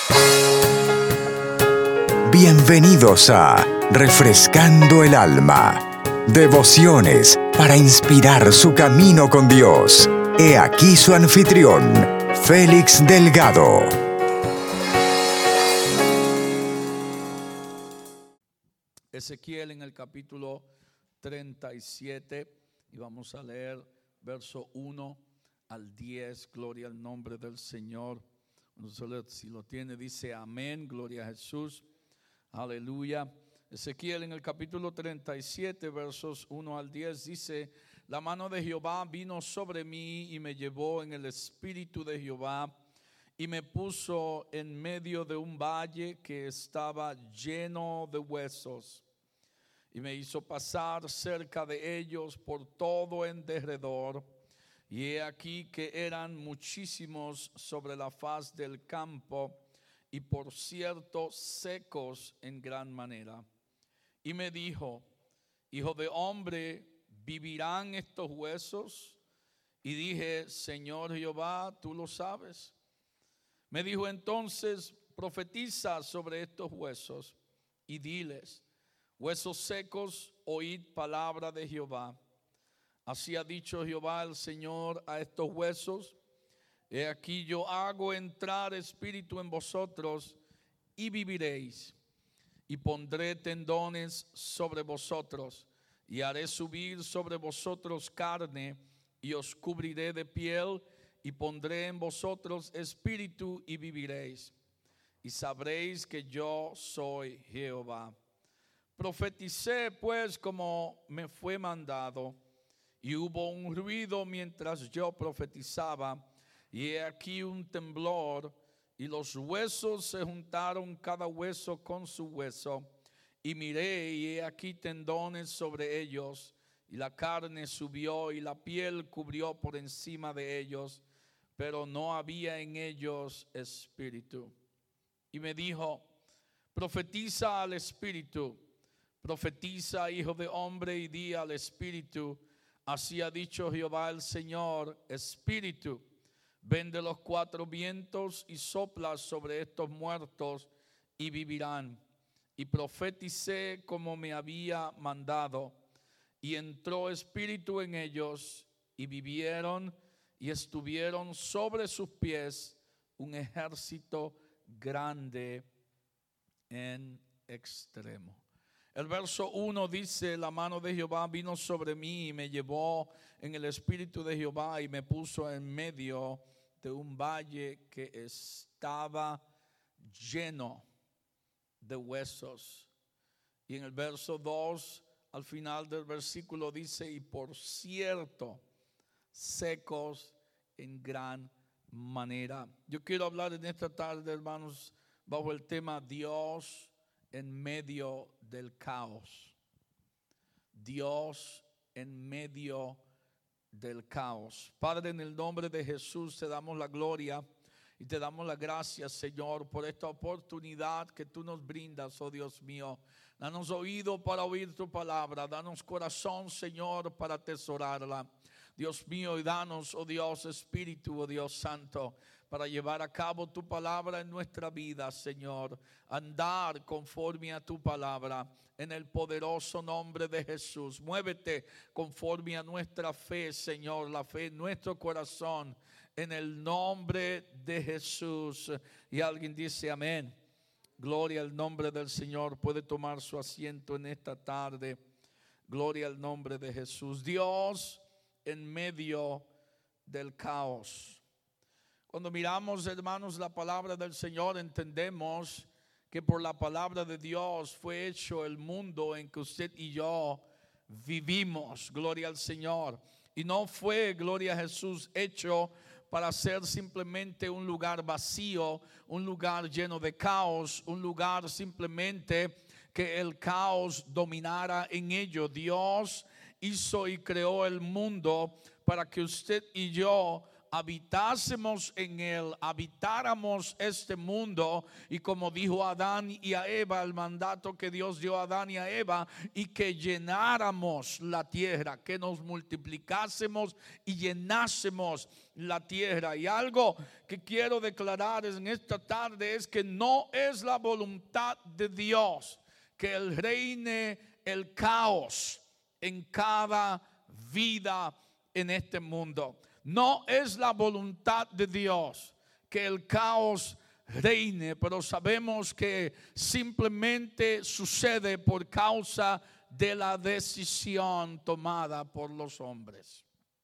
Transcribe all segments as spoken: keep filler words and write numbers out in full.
Bienvenidos a Refrescando el Alma. Devociones para inspirar su camino con Dios. He aquí su anfitrión, Félix Delgado. Ezequiel en el capítulo treinta y siete y vamos a leer verso uno al diez. Gloria al nombre del Señor. Si lo tiene, dice amén, gloria a Jesús, aleluya. Ezequiel en el capítulo treinta y siete versos uno al diez dice: la mano de Jehová vino sobre mí y me llevó en el espíritu de Jehová y me puso en medio de un valle que estaba lleno de huesos y me hizo pasar cerca de ellos por todo en derredor. Y he aquí que eran muchísimos sobre la faz del campo, y por cierto secos en gran manera. Y me dijo: hijo de hombre, ¿vivirán estos huesos? Y dije: Señor Jehová, tú lo sabes. Me dijo entonces: profetiza sobre estos huesos y diles: huesos secos, oíd palabra de Jehová. Así ha dicho Jehová el Señor a estos huesos: he aquí yo hago entrar espíritu en vosotros y viviréis, y pondré tendones sobre vosotros, y haré subir sobre vosotros carne, y os cubriré de piel, y pondré en vosotros espíritu y viviréis, y sabréis que yo soy Jehová. Profeticé pues como me fue mandado, y hubo un ruido mientras yo profetizaba, y he aquí un temblor, y los huesos se juntaron cada hueso con su hueso, y miré, y he aquí tendones sobre ellos, y la carne subió, y la piel cubrió por encima de ellos, pero no había en ellos espíritu. Y me dijo: profetiza al espíritu, profetiza, hijo de hombre, y di al espíritu: así ha dicho Jehová el Señor, espíritu, ven de los cuatro vientos y sopla sobre estos muertos y vivirán. Y profeticé como me había mandado, y entró espíritu en ellos, y vivieron, y estuvieron sobre sus pies un ejército grande en extremo. El verso uno dice: la mano de Jehová vino sobre mí y me llevó en el espíritu de Jehová y me puso en medio de un valle que estaba lleno de huesos. Y en el verso dos, al final del versículo dice: y por cierto, secos en gran manera. Yo quiero hablar en esta tarde, hermanos, bajo el tema Dios en medio del caos. Dios en medio del caos. Padre, en el nombre de Jesús te damos la gloria y te damos las gracias, Señor, por esta oportunidad que tú nos brindas, oh Dios mío. Danos oído para oír tu palabra, danos corazón, Señor, para atesorarla. Dios mío, y danos, oh Dios, Espíritu, oh Dios Santo, para llevar a cabo tu palabra en nuestra vida, Señor. Andar conforme a tu palabra, en el poderoso nombre de Jesús. Muévete conforme a nuestra fe, Señor, la fe en nuestro corazón, en el nombre de Jesús. Y alguien dice amén. Gloria al nombre del Señor. Puede tomar su asiento en esta tarde. Gloria al nombre de Jesús. Dios en medio del caos. Cuando miramos, hermanos, la palabra del Señor, entendemos que por la palabra de Dios fue hecho el mundo en que usted y yo vivimos. Gloria al Señor. Y no fue, gloria a Jesús, hecho para ser simplemente un lugar vacío, un lugar lleno de caos, un lugar simplemente que el caos dominara en ello. Dios hizo y creó el mundo para que usted y yo habitásemos en él, habitáramos este mundo, y como dijo a Adán y a Eva, el mandato que Dios dio a Adán y a Eva, y que llenáramos la tierra, que nos multiplicásemos y llenásemos la tierra. Y algo que quiero declarar en esta tarde es que no es la voluntad de Dios que el reine el caos en cada vida en este mundo. No es la voluntad de Dios que el caos reine, pero sabemos que simplemente sucede por causa de la decisión tomada por los hombres.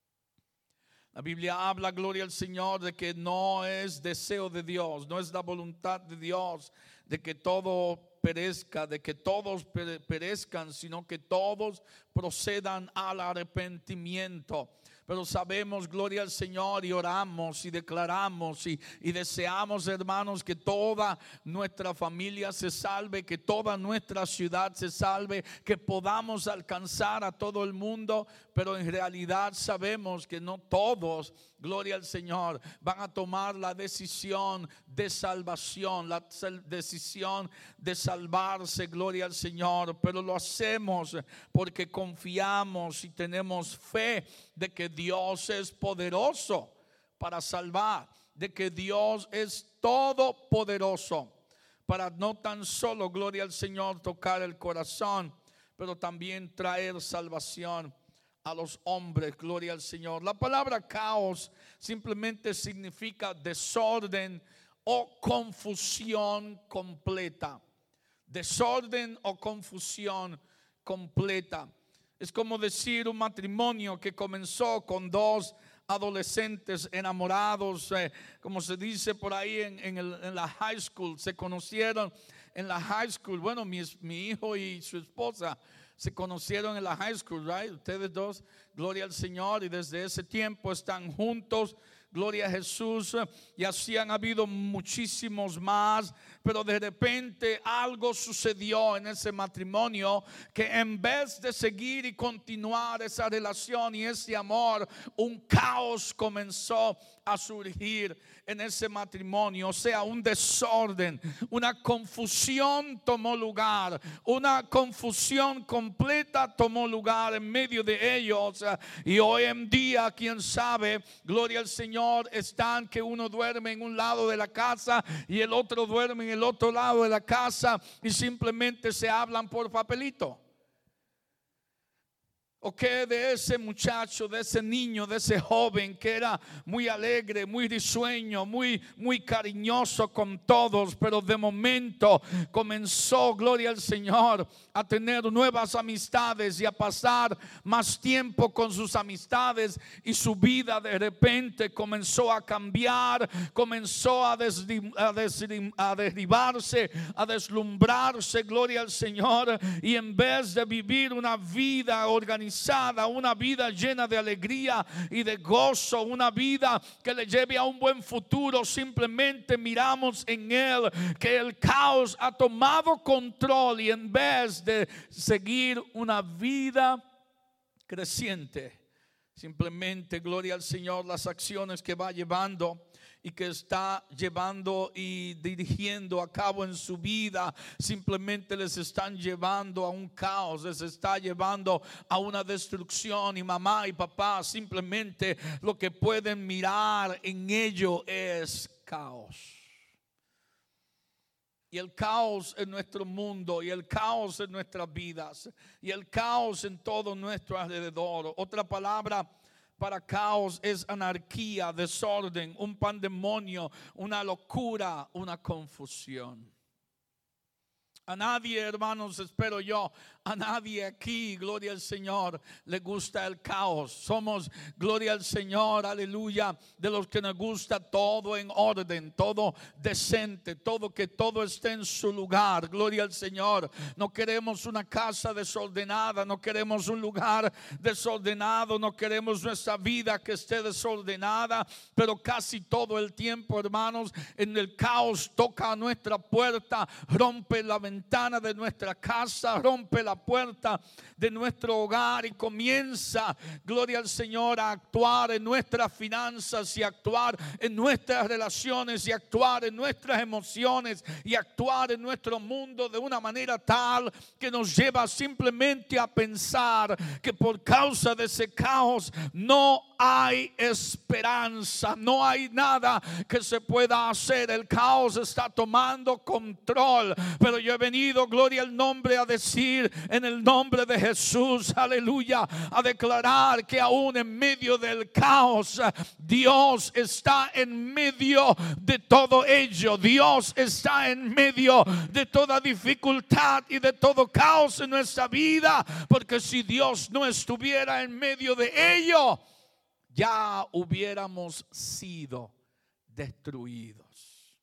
La Biblia habla, gloria al Señor, de que no es deseo de Dios, no es la voluntad de Dios de que todo perezca, de que todos perezcan, sino que todos procedan al arrepentimiento. Pero sabemos, gloria al Señor, y oramos y declaramos y, y deseamos, hermanos, que toda nuestra familia se salve, que toda nuestra ciudad se salve, que podamos alcanzar a todo el mundo. Pero en realidad sabemos que no todos, gloria al Señor, van a tomar la decisión de salvación, la decisión de salvarse, gloria al Señor. Pero lo hacemos porque confiamos y tenemos fe de que Dios es poderoso para salvar, de que Dios es todopoderoso para no tan solo, gloria al Señor, tocar el corazón, pero también traer salvación a los hombres, gloria al Señor. La palabra caos simplemente significa desorden o confusión completa. Desorden o confusión completa. Es como decir un matrimonio que comenzó con dos adolescentes enamorados, eh, como se dice por ahí en, en, el, en la high school, se conocieron en la high school. Bueno, mi, mi hijo y su esposa se conocieron en la high school, right? Ustedes dos, gloria al Señor, y desde ese tiempo están juntos. Gloria a Jesús. Y así han habido muchísimos más. Pero de repente algo sucedió en ese matrimonio, que en vez de seguir y continuar esa relación y ese amor, un caos comenzó a surgir en ese matrimonio. O sea, un desorden, una confusión tomó lugar, una confusión completa tomó lugar en medio de ellos. Y hoy en día, quién sabe, gloria al Señor, están que uno duerme en un lado de la casa y el otro duerme en el otro lado de la casa, y simplemente se hablan por papelito. ¿O qué de ese muchacho, de ese niño, de ese joven que era muy alegre, muy risueño, muy, muy cariñoso con todos, pero de momento comenzó, gloria al Señor, a tener nuevas amistades y a pasar más tiempo con sus amistades, y su vida de repente comenzó a cambiar, comenzó a, deslim, a, deslim, a derribarse, a deslumbrarse, gloria al Señor, y en vez de vivir una vida organizada, una vida llena de alegría y de gozo, una vida que le lleve a un buen futuro, simplemente miramos en él que el caos ha tomado control, y en vez de seguir una vida creciente, simplemente, gloria al Señor, las acciones que va llevando y que está llevando y dirigiendo a cabo en su vida, simplemente les están llevando a un caos, les está llevando a una destrucción. Y mamá y papá simplemente lo que pueden mirar en ello es caos. Y el caos en nuestro mundo, y el caos en nuestras vidas, y el caos en todo nuestro alrededor. Otra palabra para caos es anarquía, desorden, un pandemonio, una locura, una confusión. A nadie, hermanos, espero yo, a nadie aquí, gloria al Señor, le gusta el caos. Somos, gloria al Señor, aleluya, de los que nos gusta todo en orden, todo decente, todo que todo esté en su lugar, gloria al Señor. No queremos una casa desordenada, no queremos un lugar desordenado, no queremos nuestra vida que esté desordenada, pero casi todo el tiempo, hermanos, en el caos toca a nuestra puerta, rompe la ventana, ventana de nuestra casa, rompe la puerta de nuestro hogar y comienza, gloria al Señor, a actuar en nuestras finanzas y actuar en nuestras relaciones y actuar en nuestras emociones y actuar en nuestro mundo de una manera tal que nos lleva simplemente a pensar que por causa de ese caos no hay esperanza, no hay nada que se pueda hacer. El caos está tomando control, pero yo he venido, gloria al nombre, a decir en el nombre de Jesús, aleluya, a declarar que aún en medio del caos Dios está en medio de todo ello. Dios está en medio de toda dificultad y de todo caos en nuestra vida, porque si Dios no estuviera en medio de ello, ya hubiéramos sido destruidos.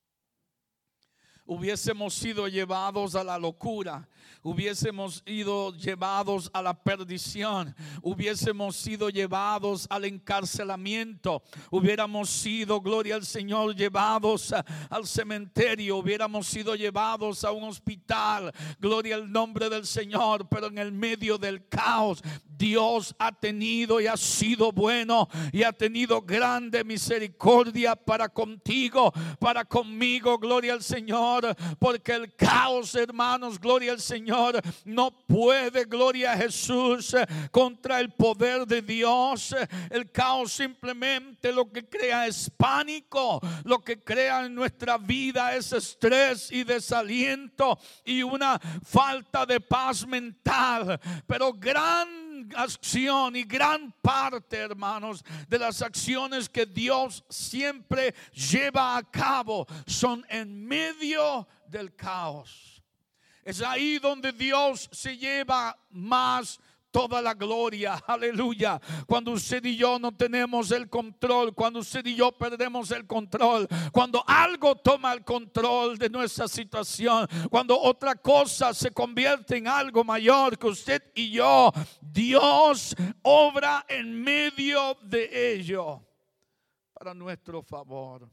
Hubiésemos sido llevados a la locura, hubiésemos sido llevados a la perdición, hubiésemos sido llevados al encarcelamiento, hubiéramos sido, gloria al Señor, llevados a, al cementerio, hubiéramos sido llevados a un hospital, gloria al nombre del Señor. Pero en el medio del caos Dios ha tenido y ha sido bueno y ha tenido grande misericordia para contigo, para conmigo, gloria al Señor. Porque el caos, hermanos, gloria al Señor, no puede, gloria a Jesús, contra el poder de Dios. El caos simplemente lo que crea es pánico, lo que crea en nuestra vida es estrés y desaliento y una falta de paz mental. Pero gran acción y gran parte, hermanos, de las acciones que Dios siempre lleva a cabo son en medio del caos. Es ahí donde Dios se lleva más toda la gloria, aleluya. Cuando usted y yo no tenemos el control, cuando usted y yo perdemos el control, cuando algo toma el control de nuestra situación, cuando otra cosa se convierte en algo mayor que usted y yo, Dios obra en medio de ello para nuestro favor.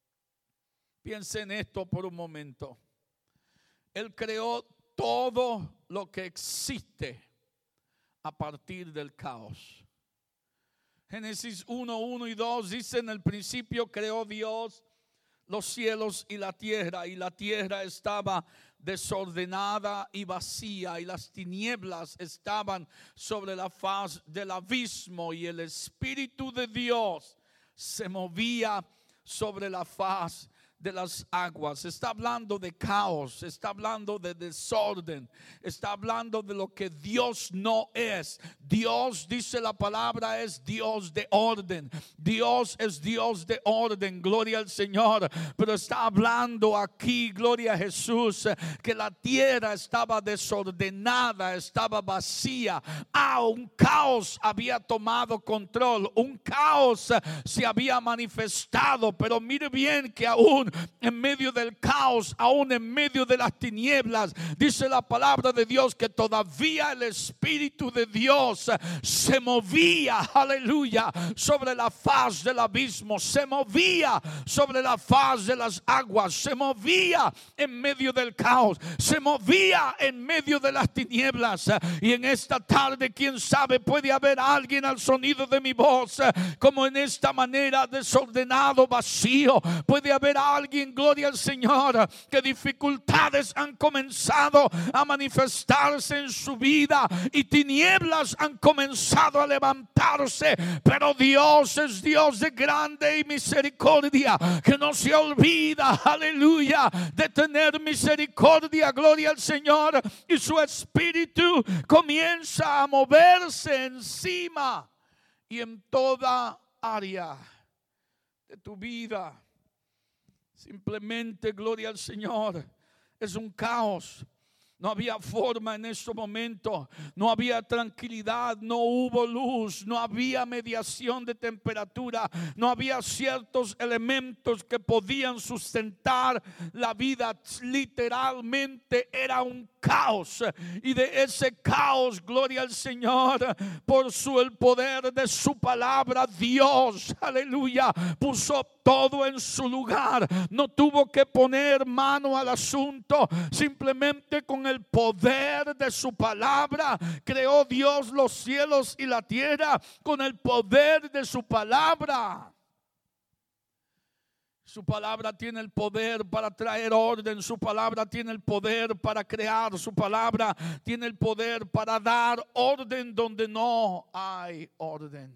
Piense en esto por un momento. Él creó todo lo que existe a partir del caos. Génesis uno, uno y dos dice: en el principio creó Dios los cielos y la tierra, y la tierra estaba desordenada y vacía, y las tinieblas estaban sobre la faz del abismo, y el Espíritu de Dios se movía sobre la faz de las aguas. Está hablando de caos, está hablando de desorden, está hablando de lo que Dios no es. Dios, dice la palabra, es Dios de orden. Dios es Dios de orden, gloria al Señor. Pero está hablando aquí, gloria a Jesús, que la tierra estaba desordenada, estaba vacía. Ah, un caos había tomado control, un caos se había manifestado. Pero mire bien que aún en medio del caos, aún en medio de las tinieblas, dice la palabra de Dios que todavía el Espíritu de Dios se movía, aleluya, sobre la faz del abismo, se movía sobre la faz de las aguas, se movía en medio del caos, se movía en medio de las tinieblas. Y en esta tarde, quién sabe, puede haber alguien al sonido de mi voz, como en esta manera desordenado, vacío. Puede haber alguien, gloria al Señor, que dificultades han comenzado a manifestarse en su vida y tinieblas han comenzado a levantarse. Pero Dios es Dios de grande y misericordia, que no se olvida, aleluya, de tener misericordia, gloria al Señor. Y su Espíritu comienza a moverse encima y en toda área de tu vida. Simplemente, gloria al Señor, es un caos. No había forma en ese momento, no había tranquilidad, no hubo luz, no había mediación de temperatura, no había ciertos elementos que podían sustentar la vida. Literalmente era un caos, y de ese caos, gloria al Señor, por su el poder de su palabra, Dios, aleluya, puso todo en su lugar. No tuvo que poner mano al asunto, simplemente con el poder de su palabra creó Dios los cielos y la tierra. Con el poder de su palabra. Su palabra tiene el poder para traer orden. Su palabra tiene el poder para crear. Su palabra tiene el poder para dar orden donde no hay orden.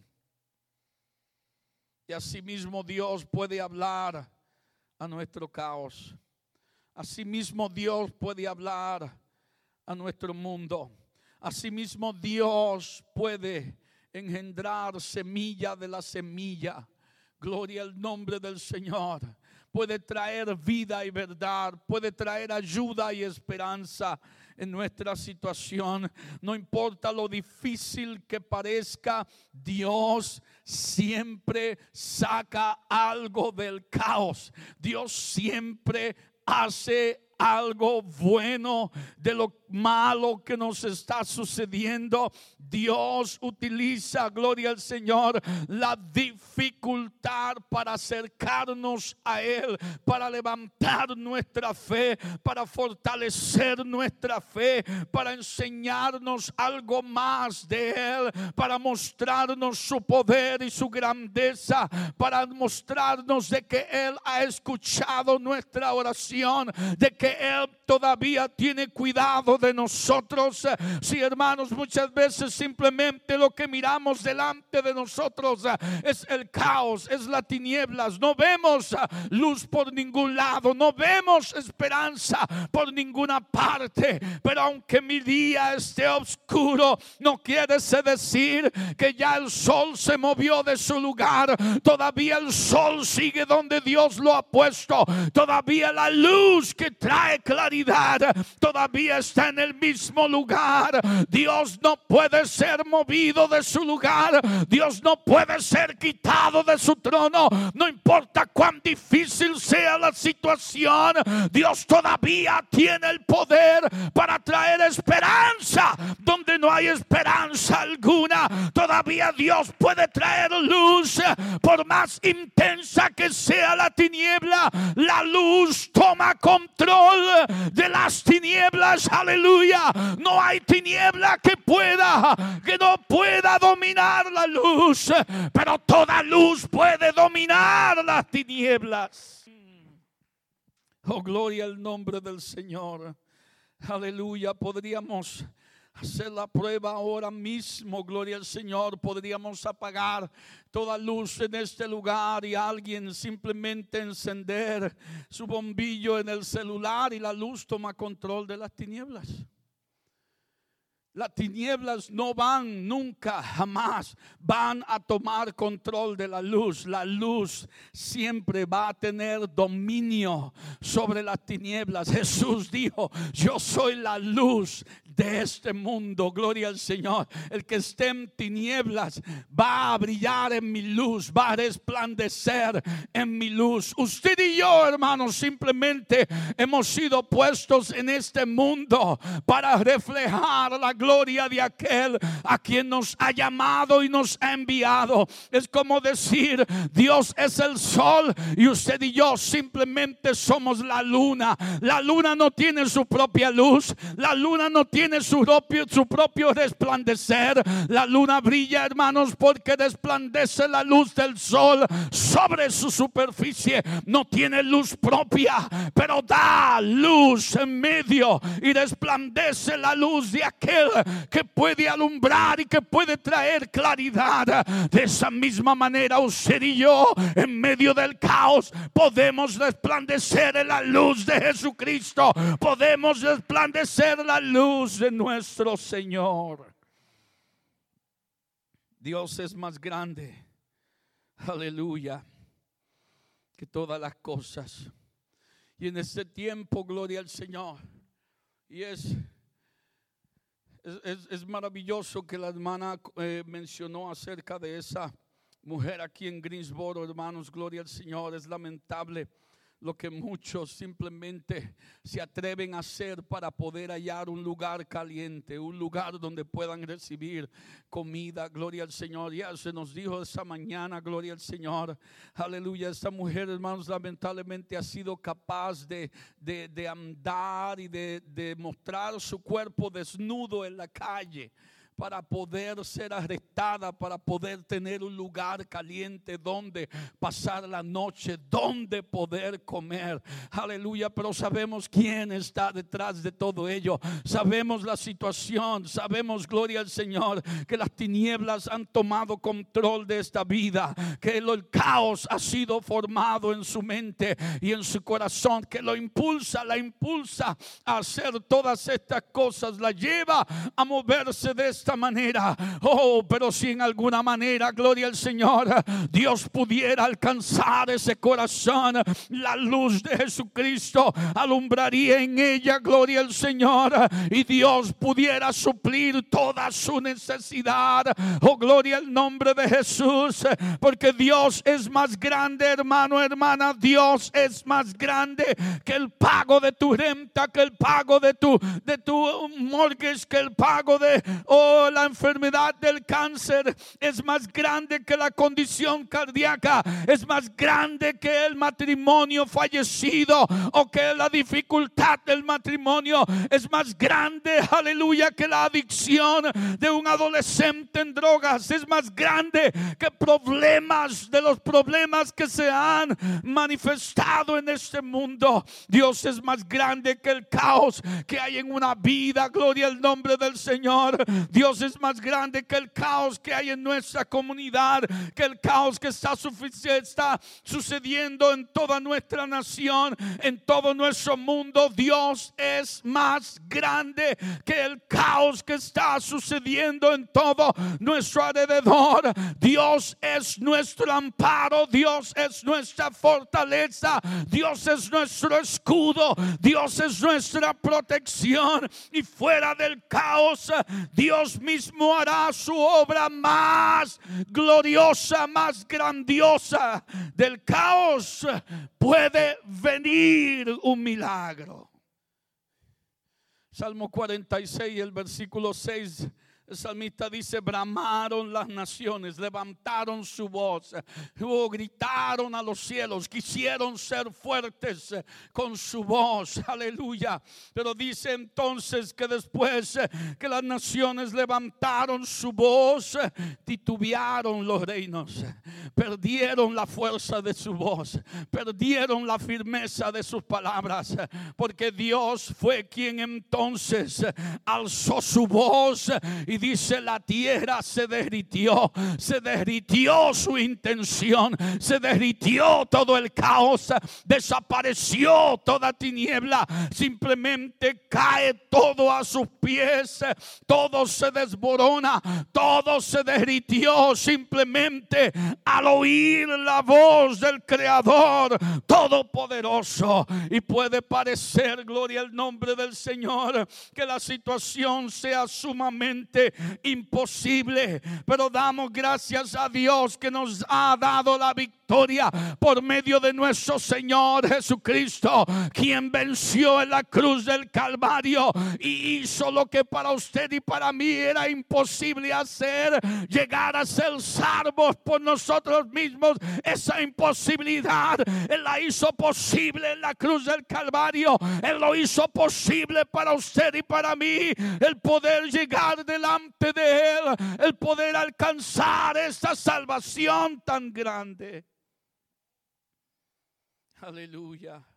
Y asimismo Dios puede hablar a nuestro caos. Asimismo Dios puede hablar a nuestro mundo. Asimismo Dios puede engendrar semilla de la semilla. Gloria al nombre del Señor. Puede traer vida y verdad. Puede traer ayuda y esperanza en nuestra situación. No importa lo difícil que parezca, Dios siempre saca algo del caos. Dios siempre hace algo bueno de lo malo que nos está sucediendo. Dios utiliza, gloria al Señor, la dificultad para acercarnos a Él, para levantar nuestra fe, para fortalecer nuestra fe, para enseñarnos algo más de Él, para mostrarnos su poder y su grandeza, para mostrarnos de que Él ha escuchado nuestra oración, de que Él todavía tiene cuidado de nosotros. Sí, hermanos, muchas veces simplemente lo que miramos delante de nosotros es el caos, es las tinieblas. No vemos luz por ningún lado, no vemos esperanza por ninguna parte. Pero aunque mi día esté oscuro, no quiere decir que ya el sol se movió de su lugar. Todavía el sol sigue donde Dios lo ha puesto. Todavía la luz que trae claridad todavía está en el mismo lugar. Dios no puede ser movido de su lugar. Dios no puede ser quitado de su trono. No importa cuán difícil sea la situación, Dios todavía tiene el poder para traer esperanza donde no hay esperanza alguna. Todavía Dios puede traer luz. Por más intensa que sea la tiniebla, la luz toma control de las tinieblas. Aleluya. No hay tiniebla que pueda, que no pueda dominar la luz, pero toda luz puede dominar las tinieblas. Oh, gloria al nombre del Señor. Aleluya. Podríamos hacer la prueba ahora mismo, gloria al Señor. Podríamos apagar toda luz en este lugar y alguien simplemente encender su bombillo en el celular y la luz toma control de las tinieblas. Las tinieblas no van nunca, jamás van a tomar control de la luz. La luz siempre va a tener dominio sobre las tinieblas. Jesús dijo: yo soy la luz de este mundo. Gloria al Señor. El que esté en tinieblas va a brillar en mi luz, va a resplandecer en mi luz. Usted y yo, hermanos, simplemente hemos sido puestos en este mundo para reflejar la gloria de aquel a quien nos ha llamado y nos ha enviado. Es como decir: Dios es el sol y usted y yo simplemente somos la luna. La luna no tiene su propia luz, la luna no tiene su propio, su propio resplandecer. La luna brilla, hermanos, porque resplandece la luz del sol sobre su superficie. No tiene luz propia, pero da luz en medio y resplandece la luz de aquel que puede alumbrar y que puede traer claridad. De esa misma manera, usted y yo, en medio del caos, podemos resplandecer en la luz de Jesucristo. Podemos resplandecer la luz de nuestro Señor. Dios es más grande, aleluya, que todas las cosas. Y en este tiempo, gloria al Señor, y es Es, es, es maravilloso que la hermana eh, mencionó acerca de esa mujer aquí en Greensboro, hermanos, gloria al Señor. Es lamentable lo que muchos simplemente se atreven a hacer para poder hallar un lugar caliente, un lugar donde puedan recibir comida, gloria al Señor. Ya se nos dijo esa mañana, gloria al Señor, aleluya. Esta mujer, hermanos, lamentablemente ha sido capaz de, de, de andar y de, de mostrar su cuerpo desnudo en la calle para poder ser arrestada, para poder tener un lugar caliente donde pasar la noche, donde poder comer. Aleluya, pero sabemos quién está detrás de todo ello. Sabemos la situación, sabemos, gloria al Señor, que las tinieblas han tomado control de esta vida, que el caos ha sido formado en su mente y en su corazón, que lo impulsa, la impulsa a hacer todas estas cosas, la lleva a moverse de esta esta manera. Oh, pero si en alguna manera, gloria al Señor, Dios pudiera alcanzar ese corazón, la luz de Jesucristo alumbraría en ella, gloria al Señor, y Dios pudiera suplir toda su necesidad. Oh, gloria al nombre de Jesús, porque Dios es más grande, hermano, hermana. Dios es más grande que el pago de tu renta, que el pago de tu de tu mortgage, que el pago de oh, la enfermedad del cáncer. Es más grande que la condición cardíaca, es más grande que el matrimonio fallecido o que la dificultad del matrimonio. Es más grande, aleluya, que la adicción de un adolescente en drogas. Es más grande que problemas de los problemas que se han manifestado en este mundo. Dios es más grande que el caos que hay en una vida, gloria al nombre del Señor. Dios es más grande que el caos que hay en nuestra comunidad, que el caos que está, está sucediendo en toda nuestra nación, en todo nuestro mundo. Dios es más grande que el caos que está sucediendo en todo nuestro alrededor. Dios es nuestro amparo, Dios es nuestra fortaleza, Dios es nuestro escudo, Dios es nuestra protección. Y fuera del caos, Dios mismo hará su obra más gloriosa, más grandiosa. Del caos puede venir un milagro. Salmo cuarenta y seis, el versículo seis. El salmista dice: bramaron las naciones, levantaron su voz, oh, gritaron a los cielos, quisieron ser fuertes con su voz, aleluya. Pero dice entonces que después que las naciones levantaron su voz, titubearon los reinos, perdieron la fuerza de su voz, perdieron la firmeza de sus palabras, porque Dios fue quien entonces alzó su voz. Y dice: la tierra se derritió, se derritió su intención, se derritió todo el caos, desapareció toda tiniebla, simplemente cae todo a sus pies, todo se desborona, todo se derritió simplemente al oír la voz del Creador Todopoderoso. Y puede parecer, gloria al nombre del Señor, que la situación sea sumamente imposible, pero damos gracias a Dios que nos ha dado la victoria por medio de nuestro Señor Jesucristo, quien venció en la cruz del Calvario y hizo lo que para usted y para mí era imposible hacer: llegar a ser salvos por nosotros mismos. Esa imposibilidad Él la hizo posible en la cruz del Calvario. Él lo hizo posible para usted y para mí, el poder llegar delante de Él, el poder alcanzar esta salvación tan grande. Aleluya.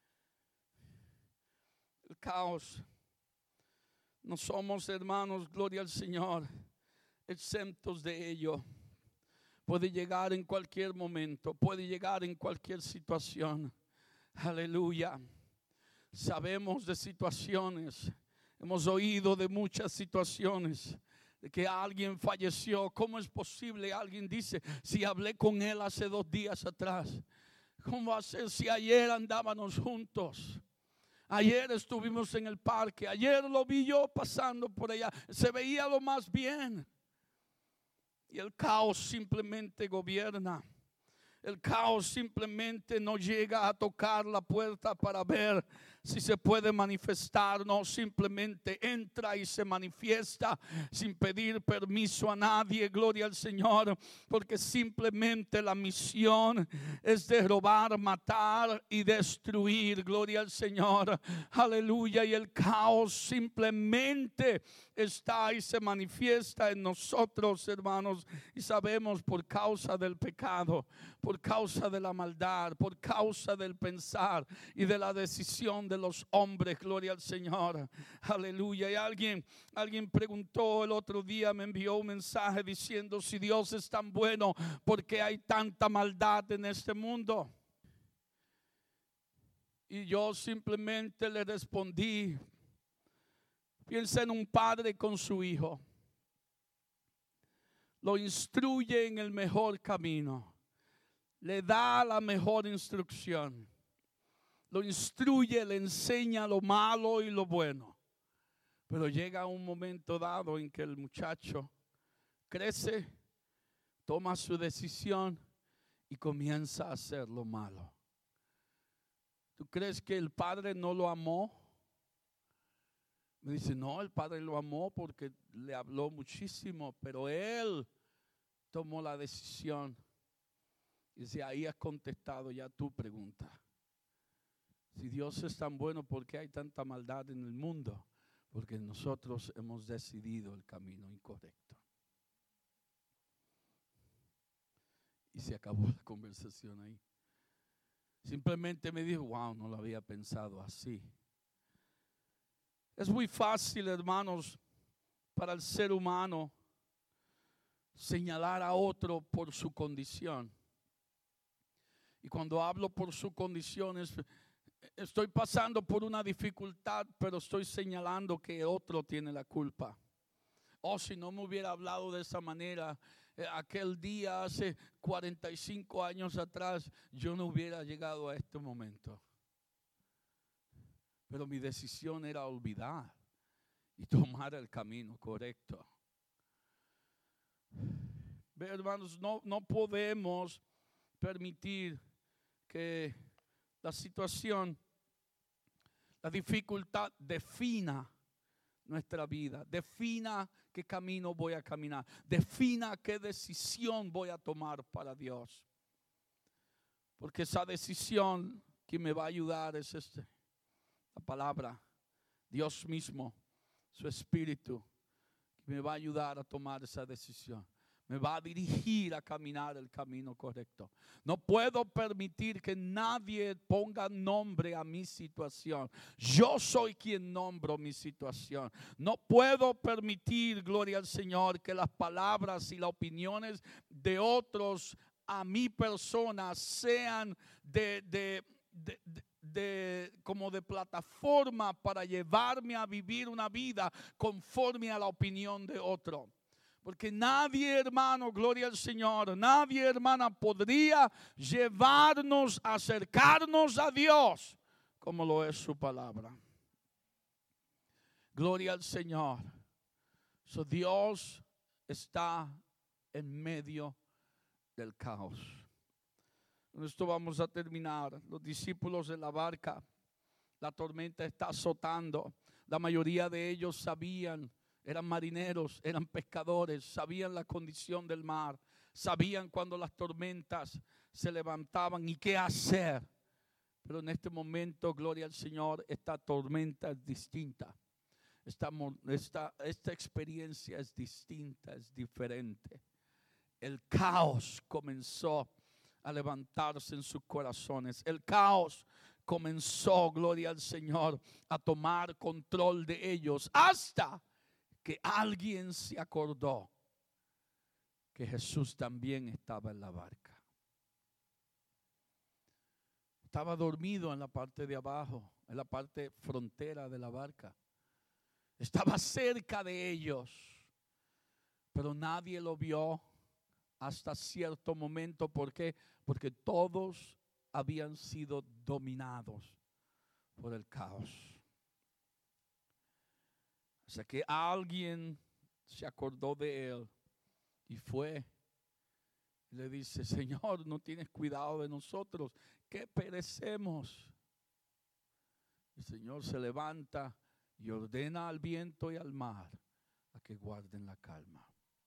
El caos, no somos, hermanos, gloria al Señor, exentos de ello. Puede llegar en cualquier momento, puede llegar en cualquier situación. Aleluya. Sabemos de situaciones, hemos oído de muchas situaciones, de que alguien falleció. ¿Cómo es posible? Alguien dice: si hablé con él hace dos días atrás, ¿cómo va a ser si ayer andábamos juntos? Ayer estuvimos en el parque, ayer lo vi yo pasando por allá, se veía lo más bien. Y el caos simplemente gobierna. El caos simplemente no llega a tocar la puerta para ver si se puede manifestar. No, simplemente entra y se manifiesta sin pedir permiso a nadie. Gloria al Señor, porque simplemente la misión es de robar, matar y destruir. Gloria al Señor, aleluya. Y el caos simplemente está y se manifiesta en nosotros, hermanos, y sabemos por causa del pecado, por causa de la maldad, por causa del pensar y de la decisión de los hombres. Gloria al Señor, aleluya. Y alguien, alguien preguntó el otro día, me envió un mensaje diciendo: si Dios es tan bueno, ¿por qué hay tanta maldad en este mundo? Y yo simplemente le respondí: piensa en un padre con su hijo, lo instruye en el mejor camino, le da la mejor instrucción, lo instruye, le enseña lo malo y lo bueno. Pero llega un momento dado en que el muchacho crece, toma su decisión y comienza a hacer lo malo. ¿Tú crees que el padre no lo amó? Me dice: no, el padre lo amó porque le habló muchísimo, pero él tomó la decisión. Y dice: ahí has contestado ya tu pregunta. Si Dios es tan bueno, ¿por qué hay tanta maldad en el mundo? Porque nosotros hemos decidido el camino incorrecto. Y se acabó la conversación ahí. Simplemente me dijo: wow, no lo había pensado así. Es muy fácil, hermanos, para el ser humano señalar a otro por su condición. Y cuando hablo por su condición, es, estoy pasando por una dificultad, pero estoy señalando que otro tiene la culpa. O si no me hubiera hablado de esa manera, eh, aquel día hace cuarenta y cinco años atrás, yo no hubiera llegado a este momento. Pero mi decisión era olvidar y tomar el camino correcto. Ve, hermanos, no, no podemos permitir que la situación, la dificultad defina nuestra vida, defina qué camino voy a caminar, defina qué decisión voy a tomar para Dios. Porque esa decisión que me va a ayudar es este, la palabra, Dios mismo, su Espíritu, que me va a ayudar a tomar esa decisión. Me va a dirigir a caminar el camino correcto. No puedo permitir que nadie ponga nombre a mi situación. Yo soy quien nombro mi situación. No puedo permitir, gloria al Señor, que las palabras y las opiniones de otros a mi persona sean de, de, de, de De, como de plataforma para llevarme a vivir una vida conforme a la opinión de otro. Porque nadie, hermano, gloria al Señor, nadie, hermana, podría llevarnos, acercarnos a Dios como lo es su palabra. Gloria al Señor. So, Dios está en medio del caos. Con esto vamos a terminar. Los discípulos de la barca, la tormenta está azotando. La mayoría de ellos sabían, eran marineros, eran pescadores, sabían la condición del mar, sabían cuando las tormentas se levantaban y qué hacer. Pero en este momento, gloria al Señor, esta tormenta es distinta. Esta, esta, esta experiencia es distinta, es diferente. El caos comenzó a levantarse en sus corazones. El caos comenzó, gloria al Señor, a tomar control de ellos, hasta que alguien se acordó que Jesús también estaba en la barca. Estaba dormido en la parte de abajo, en la parte frontera de la barca. Estaba cerca de ellos, pero nadie lo vio hasta cierto momento. ¿Por qué? Porque todos habían sido dominados por el caos. O sea que alguien se acordó de él y fue. Le dice, Señor, no tienes cuidado de nosotros, que perecemos. El Señor se levanta y ordena al viento y al mar a que guarden la calma.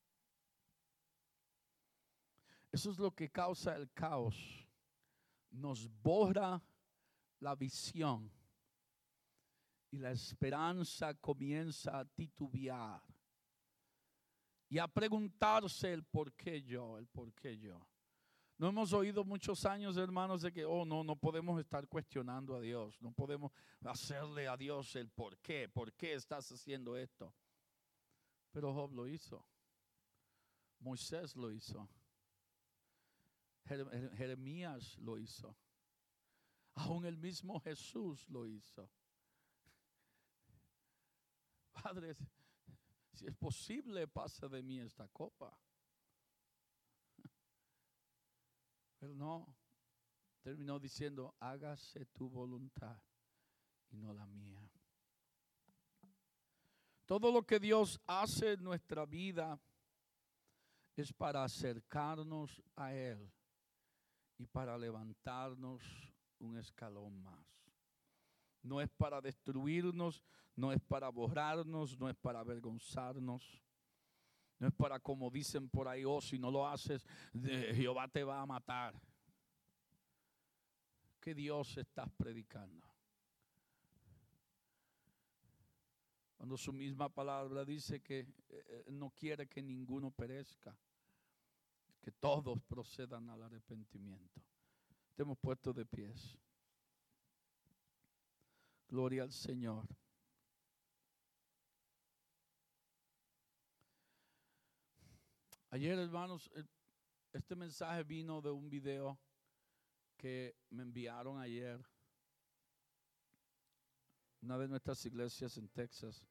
Eso es lo que causa el caos. Nos borra la visión y la esperanza comienza a titubear y a preguntarse el por qué yo, el por qué yo. No hemos oído muchos años, hermanos, de que, oh, no, no podemos estar cuestionando a Dios. No podemos hacerle a Dios el por qué. ¿Por qué estás haciendo esto? Pero Job lo hizo. Moisés lo hizo. Jeremías lo hizo. Aún el mismo Jesús lo hizo. Padre, si es posible, pasa de mí esta copa. Pero no, terminó diciendo, hágase tu voluntad y no la mía. Todo lo que Dios hace en nuestra vida es para acercarnos a Él y para levantarnos un escalón más. No es para destruirnos, no es para borrarnos, no es para avergonzarnos. No es para, como dicen por ahí, oh, si no lo haces, Jehová te va a matar. ¿Qué Dios estás predicando? Cuando su misma palabra dice que eh, no quiere que ninguno perezca, que todos procedan al arrepentimiento. Estemos puestos de pies. Gloria al Señor. Ayer, hermanos, este mensaje vino de un video que me enviaron ayer. Una de nuestras iglesias en Texas,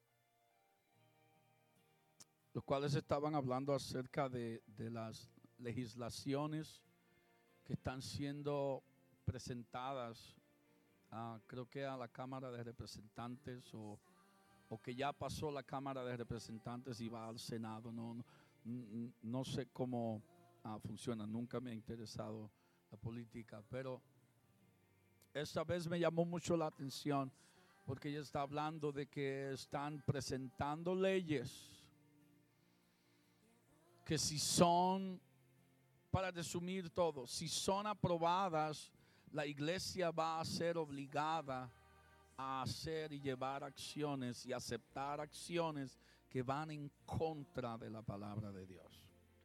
los cuales estaban hablando acerca de, de las legislaciones que están siendo presentadas, a, creo que a la Cámara de Representantes o, o que ya pasó la Cámara de Representantes y va al Senado. No, no, no sé cómo ah, funciona, nunca me ha interesado la política, pero esta vez me llamó mucho la atención porque ella está hablando de que están presentando leyes que si son, para resumir todo, si son aprobadas, la iglesia va a ser obligada a hacer y llevar acciones y aceptar acciones que van en contra de la palabra de Dios.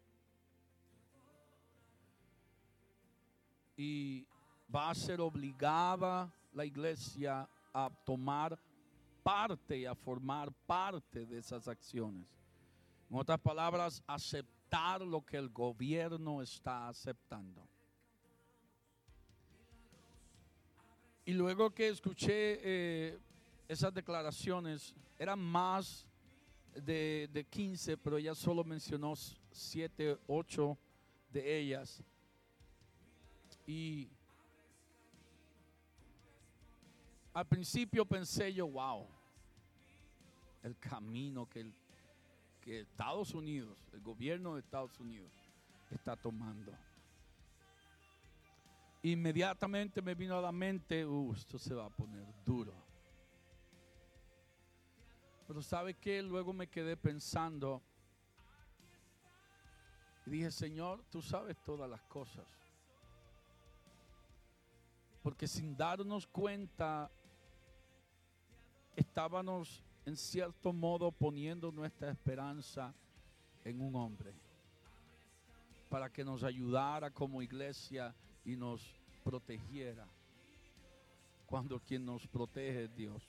Y va a ser obligada la iglesia a tomar parte y a formar parte de esas acciones. En otras palabras, aceptar lo que el gobierno está aceptando. Y luego que escuché eh, esas declaraciones, eran más de, de quince, pero ella solo mencionó siete, ocho de ellas. Y al principio pensé yo, wow, el camino que, el, que Estados Unidos, el gobierno de Estados Unidos está tomando. Inmediatamente me vino a la mente, uh, esto se va a poner duro. Pero ¿sabe qué? Luego me quedé pensando y dije, Señor, tú sabes todas las cosas. Porque sin darnos cuenta, estábamos en cierto modo poniendo nuestra esperanza en un hombre para que nos ayudara como iglesia y nos protegiera, cuando quien nos protege es Dios.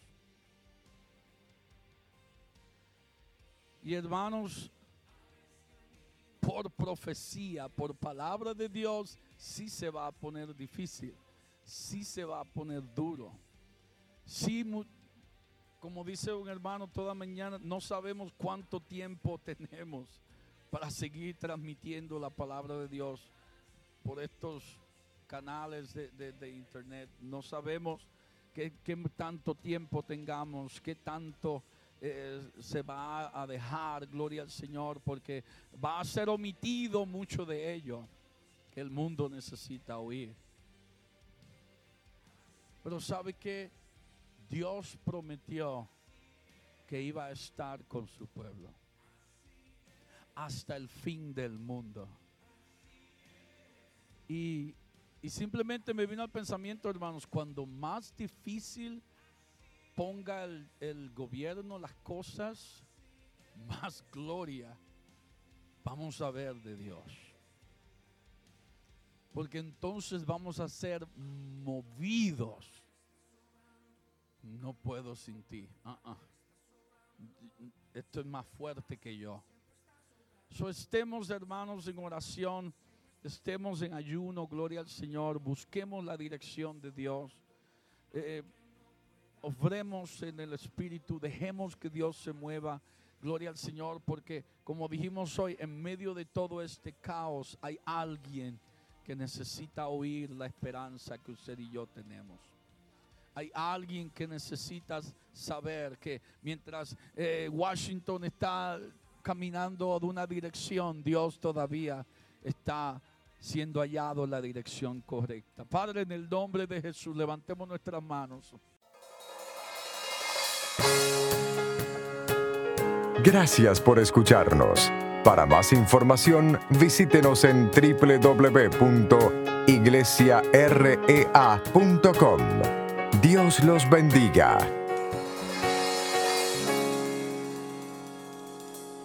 Y hermanos, por profecía, por palabra de Dios, sí se va a poner difícil, sí se va a poner duro. Sí, como dice un hermano toda mañana, no sabemos cuánto tiempo tenemos para seguir transmitiendo la palabra de Dios por estos canales de, de, de internet. No sabemos qué, qué tanto tiempo tengamos, qué tanto eh, se va a dejar, gloria al Señor, porque va a ser omitido mucho de ello que el mundo necesita oír. Pero ¿sabe qué? Dios prometió que iba a estar con su pueblo hasta el fin del mundo. Y, y simplemente me vino al pensamiento, hermanos, cuando más difícil ponga el, el gobierno las cosas, más gloria vamos a ver de Dios. Porque entonces vamos a ser movidos. No puedo sin ti. Uh-uh. Esto es más fuerte que yo. So, estemos, hermanos, en oración. Estemos en ayuno, gloria al Señor. Busquemos la dirección de Dios. Eh, Ofremos en el Espíritu. Dejemos que Dios se mueva. Gloria al Señor. Porque como dijimos hoy, en medio de todo este caos hay alguien que necesita oír la esperanza que usted y yo tenemos. Hay alguien que necesita saber que mientras eh, Washington está caminando de una dirección, Dios todavía está siendo hallado en la dirección correcta. Padre, en el nombre de Jesús, levantemos nuestras manos. Gracias por escucharnos. Para más información, visítenos en doble u doble u doble u punto iglesia rea punto com. Dios los bendiga.